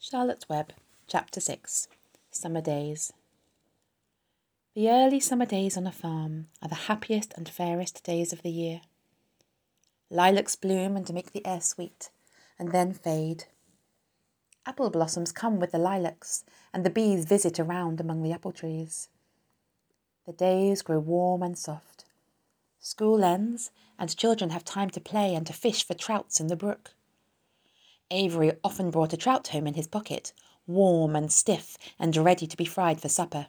Charlotte Webb, Chapter 6, Summer Days. The early summer days on a farm are the happiest and fairest days of the year. Lilacs bloom and make the air sweet, and then fade. Apple blossoms come with the lilacs, and the bees visit around among the apple trees. The days grow warm and soft. School ends, and children have time to play and to fish for trouts in the brook. Avery often brought a trout home in his pocket, warm and stiff and ready to be fried for supper.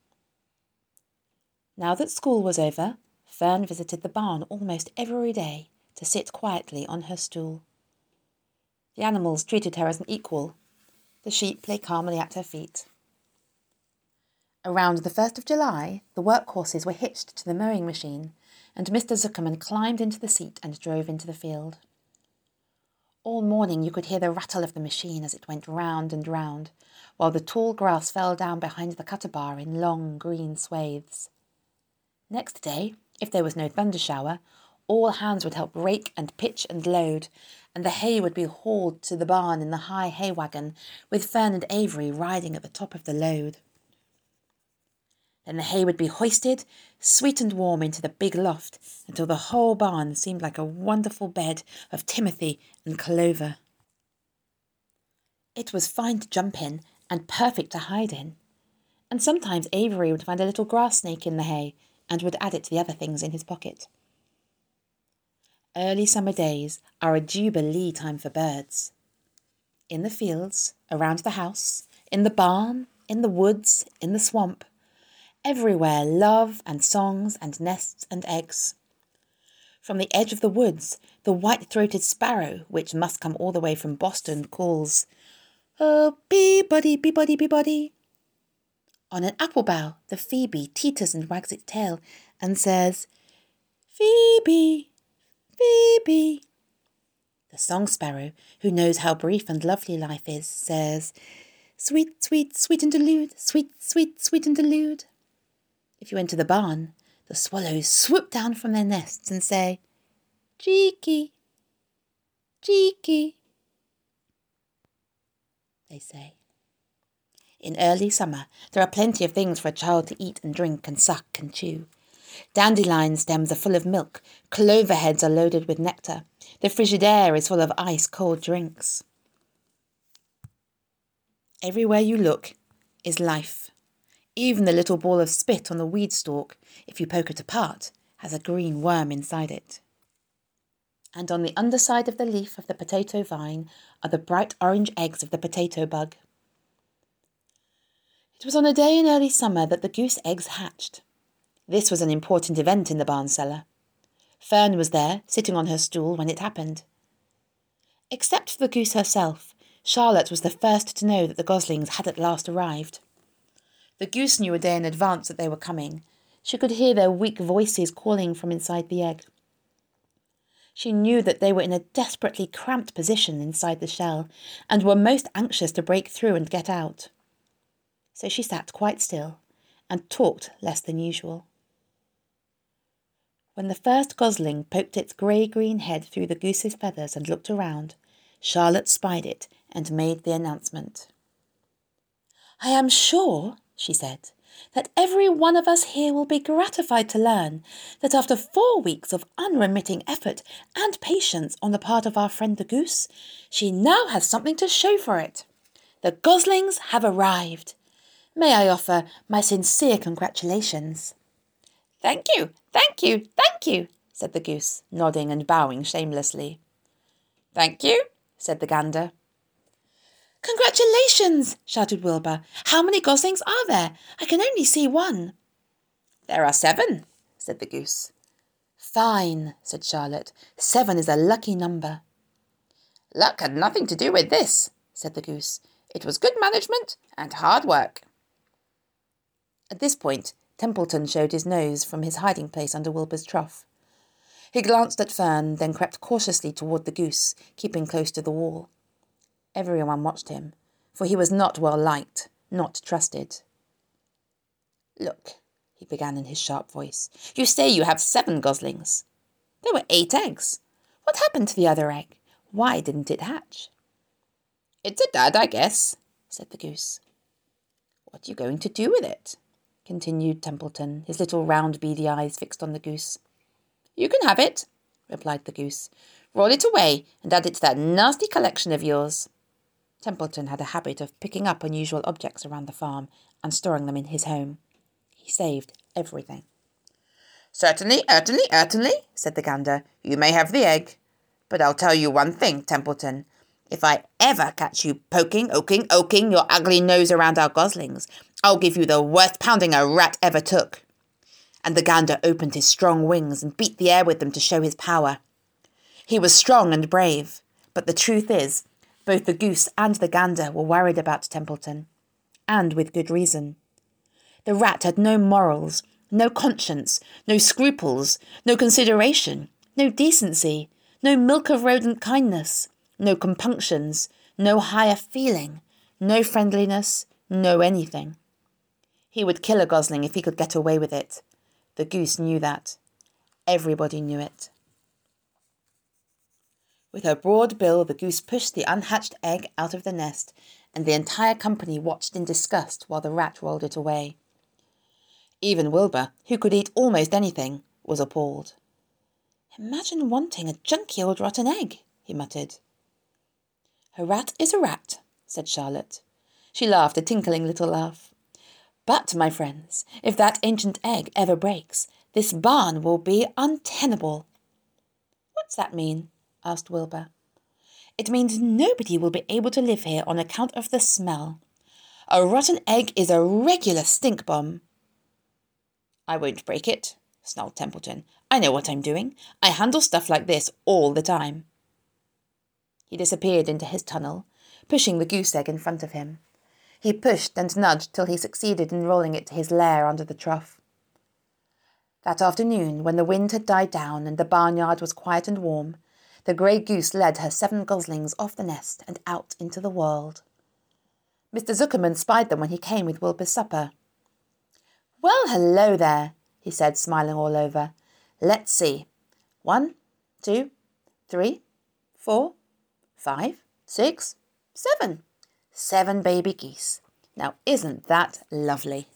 Now that school was over, Fern visited the barn almost every day to sit quietly on her stool. The animals treated her as an equal. The sheep lay calmly at her feet. Around the 1st of July, the work horses were hitched to the mowing machine, and Mr. Zuckerman climbed into the seat and drove into the field. All morning you could hear the rattle of the machine as it went round and round, while the tall grass fell down behind the cutter bar in long green swathes. Next day, if there was no thunder shower, all hands would help rake and pitch and load, and the hay would be hauled to the barn in the high hay wagon, with Fern and Avery riding at the top of the load. Then the hay would be hoisted, sweet and warm, into the big loft, until the whole barn seemed like a wonderful bed of timothy and clover. It was fine to jump in and perfect to hide in, and sometimes Avery would find a little grass snake in the hay and would add it to the other things in his pocket. Early summer days are a jubilee time for birds. In the fields, around the house, in the barn, in the woods, in the swamp, everywhere love and songs and nests and eggs. From the edge of the woods, the white-throated sparrow, which must come all the way from Boston, calls, "Oh, Peabody, Peabody, Peabody." On an apple bough, the phoebe teeters and wags its tail and says, "Phoebe, Phoebe." The song sparrow, who knows how brief and lovely life is, says, "Sweet, sweet, sweet interlude, sweet, sweet, sweet interlude." If you enter the barn, the swallows swoop down from their nests and say, "Cheeky, cheeky," they say. In early summer, there are plenty of things for a child to eat and drink and suck and chew. Dandelion stems are full of milk, clover heads are loaded with nectar, the Frigidaire is full of ice-cold drinks. Everywhere you look is life. Even the little ball of spit on the weed stalk, if you poke it apart, has a green worm inside it. And on the underside of the leaf of the potato vine are the bright orange eggs of the potato bug. It was on a day in early summer that the goose eggs hatched. This was an important event in the barn cellar. Fern was there, sitting on her stool, when it happened. Except for the goose herself, Charlotte was the first to know that the goslings had at last arrived. The goose knew a day in advance that they were coming. She could hear their weak voices calling from inside the egg. She knew that they were in a desperately cramped position inside the shell and were most anxious to break through and get out. So she sat quite still and talked less than usual. When the first gosling poked its grey-green head through the goose's feathers and looked around, Charlotte spied it and made the announcement. "I am sure," she said, "that every one of us here will be gratified to learn that after 4 weeks of unremitting effort and patience on the part of our friend the goose, she now has something to show for it. The goslings have arrived. May I offer my sincere congratulations?" "Thank you, thank you, thank you," said the goose, nodding and bowing shamelessly. "Thank you," said the gander. "Congratulations!" shouted Wilbur. "How many goslings are there? I can only see one." "There are 7," said the goose. "Fine," said Charlotte. 7 is a lucky number." "Luck had nothing to do with this," said the goose. "It was good management and hard work." At this point, Templeton showed his nose from his hiding place under Wilbur's trough. He glanced at Fern, then crept cautiously toward the goose, keeping close to the wall. Everyone watched him, for he was not well liked, not trusted. "Look," he began in his sharp voice, "you say you have 7 goslings. There were 8 eggs. What happened to the other egg? Why didn't it hatch?" It's a dud, I guess, said the goose. What are you going to do with it? Continued Templeton, his little round beady eyes fixed on the goose. You can have it, replied the goose. Roll it away and add it to that nasty collection of yours. Templeton had a habit of picking up unusual objects around the farm and storing them in his home. He saved everything. Certainly, said the gander. You may have the egg. But I'll tell you one thing, Templeton. If I ever catch you poking your ugly nose around our goslings, I'll give you the worst pounding a rat ever took. And the gander opened his strong wings and beat the air with them to show his power. He was strong and brave, but the truth is, both the goose and the gander were worried about Templeton, and with good reason. The rat had no morals, no conscience, no scruples, no consideration, no decency, no milk of rodent kindness, no compunctions, no higher feeling, no friendliness, no anything. He would kill a gosling if he could get away with it. The goose knew that. Everybody knew it. With her broad bill, the goose pushed the unhatched egg out of the nest, and the entire company watched in disgust while the rat rolled it away. Even Wilbur, who could eat almost anything, was appalled. Imagine wanting a junky old rotten egg, he muttered. A rat is a rat, said Charlotte. She laughed a tinkling little laugh. But, my friends, if that ancient egg ever breaks, this barn will be untenable. What's that mean? Asked Wilbur. It means nobody will be able to live here on account of the smell. A rotten egg is a regular stink bomb. I won't break it, snarled Templeton. I know what I'm doing. I handle stuff like this all the time. He disappeared into his tunnel, pushing the goose egg in front of him. He pushed and nudged till he succeeded in rolling it to his lair under the trough. That afternoon, when the wind had died down and the barnyard was quiet and warm, the grey goose led her 7 goslings off the nest and out into the world. Mr. Zuckerman spied them when he came with Wilbur's supper. Well, hello there, he said, smiling all over. Let's see. 1, 2, 3, 4, 5, 6, 7. 7 baby geese. Now, isn't that lovely?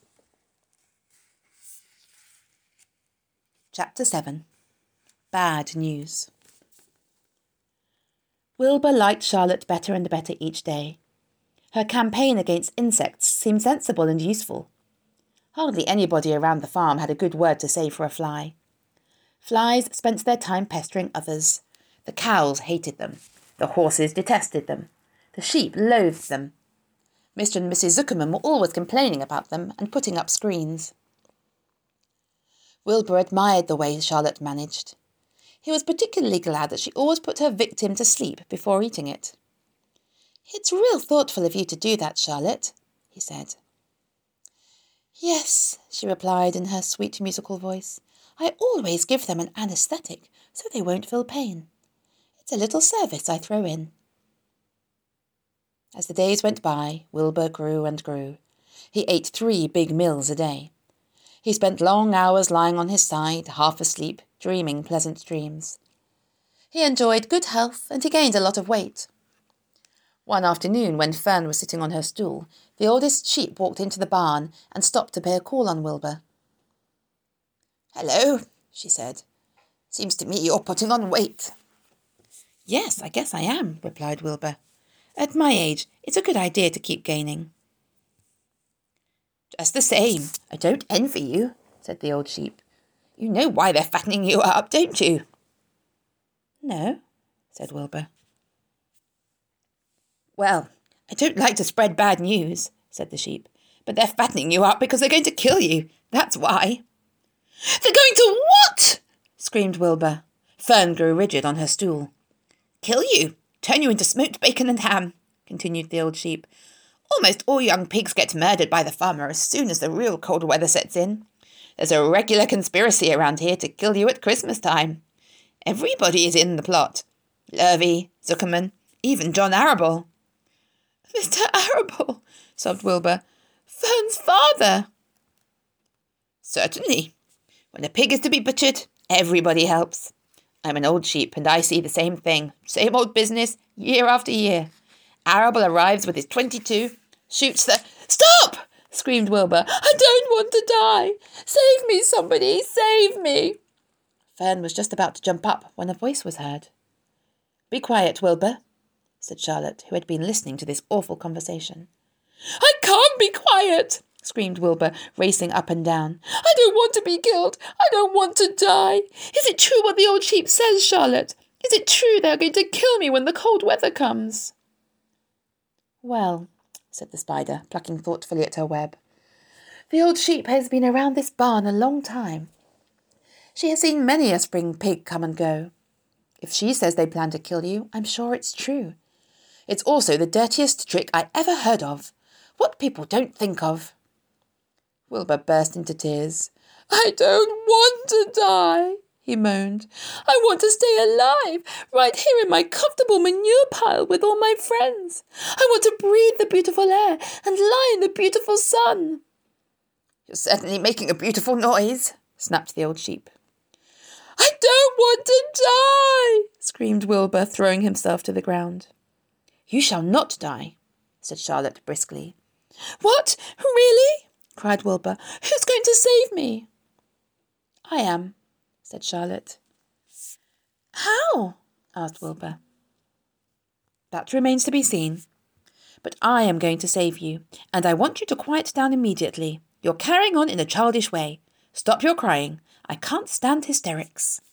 Chapter 7. Bad News. Wilbur liked Charlotte better and better each day. Her campaign against insects seemed sensible and useful. Hardly anybody around the farm had a good word to say for a fly. Flies spent their time pestering others. The cows hated them. The horses detested them. The sheep loathed them. Mr. and Mrs. Zuckerman were always complaining about them and putting up screens. Wilbur admired the way Charlotte managed. He was particularly glad that she always put her victim to sleep before eating it. It's real thoughtful of you to do that, Charlotte, he said. Yes, she replied in her sweet musical voice. I always give them an anaesthetic so they won't feel pain. It's a little service I throw in. As the days went by, Wilbur grew and grew. He ate 3 big meals a day. He spent long hours lying on his side, half asleep, dreaming pleasant dreams. He enjoyed good health and he gained a lot of weight. One afternoon, when Fern was sitting on her stool, the oldest sheep walked into the barn and stopped to pay a call on Wilbur. Hello, she said. Seems to me you're putting on weight. Yes, I guess I am, replied Wilbur. At my age, it's a good idea to keep gaining. Just the same, I don't envy you, said the old sheep. You know why they're fattening you up, don't you? No, said Wilbur. Well, I don't like to spread bad news, said the sheep, but they're fattening you up because they're going to kill you. That's why. They're going to what? Screamed Wilbur. Fern grew rigid on her stool. Kill you, turn you into smoked bacon and ham, continued the old sheep. Almost all young pigs get murdered by the farmer as soon as the real cold weather sets in. There's a regular conspiracy around here to kill you at Christmas time. Everybody is in the plot. Lurvy, Zuckerman, even John Arable. Mr. Arable, sobbed Wilbur. Fern's father. Certainly. When a pig is to be butchered, everybody helps. I'm an old sheep and I see the same thing. Same old business, year after year. Arable arrives with his 22, shoots the... Stop! Screamed Wilbur. I don't want to die. Save me, somebody, save me. Fern was just about to jump up when a voice was heard. Be quiet, Wilbur, said Charlotte, who had been listening to this awful conversation. I can't be quiet, screamed Wilbur, racing up and down. I don't want to be killed. I don't want to die. Is it true what the old sheep says, Charlotte? Is it true they are going to kill me when the cold weather comes? Well, said the spider, plucking thoughtfully at her web, the old sheep has been around this barn a long time. She has seen many a spring pig come and go. If she says they plan to kill you, I'm sure it's true. It's also the dirtiest trick I ever heard of. What people don't think of. Wilbur burst into tears. I don't want to die, he moaned. I want to stay alive, right here in my comfortable manure pile with all my friends. I want to breathe the beautiful air and lie in the beautiful sun. You're certainly making a beautiful noise, snapped the old sheep. I don't want to die, screamed Wilbur, throwing himself to the ground. You shall not die, said Charlotte briskly. What? Really? Cried Wilbur. Who's going to save me? I am, said Charlotte. How? Asked Wilbur. That remains to be seen. But I am going to save you, and I want you to quiet down immediately. You're carrying on in a childish way. Stop your crying. I can't stand hysterics.